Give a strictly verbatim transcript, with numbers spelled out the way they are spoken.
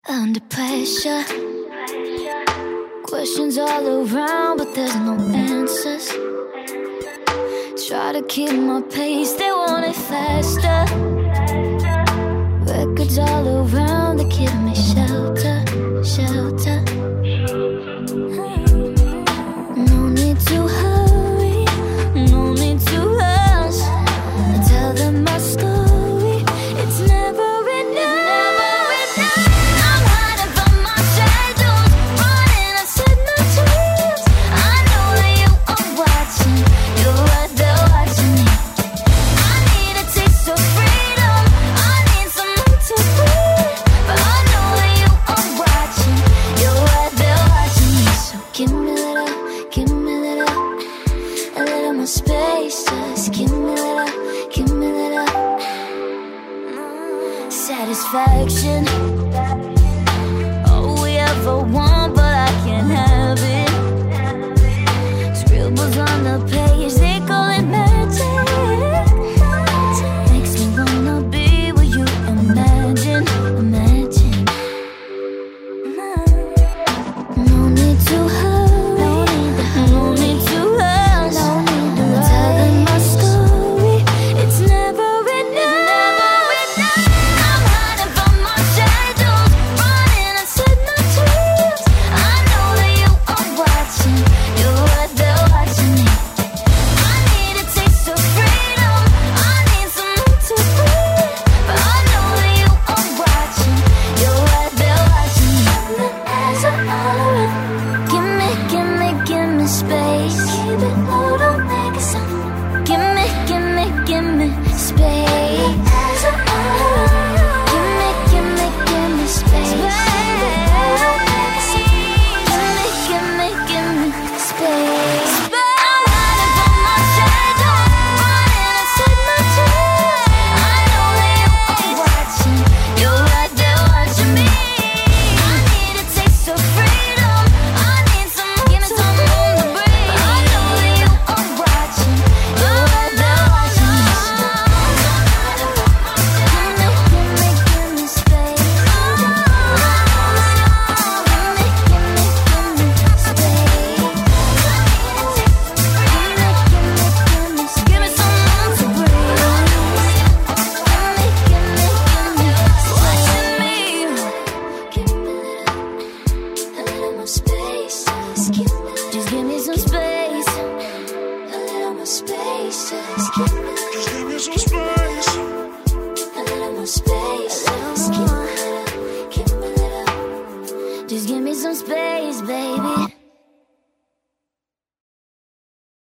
Under pressure, questions all around, but there's no answers. Try to keep my pace, they want it faster. Records all around, they give me shelter, shelter. No need to hurry, no need to rush. I tell them my story, it's never satisfaction. All we ever want, but I can't have it. Scribbles on the page, they call it magic. Makes me wanna be where you imagine, imagine. No need to hurry, no need to rush. Tell them my story, it's never enough. Just give me some space, baby.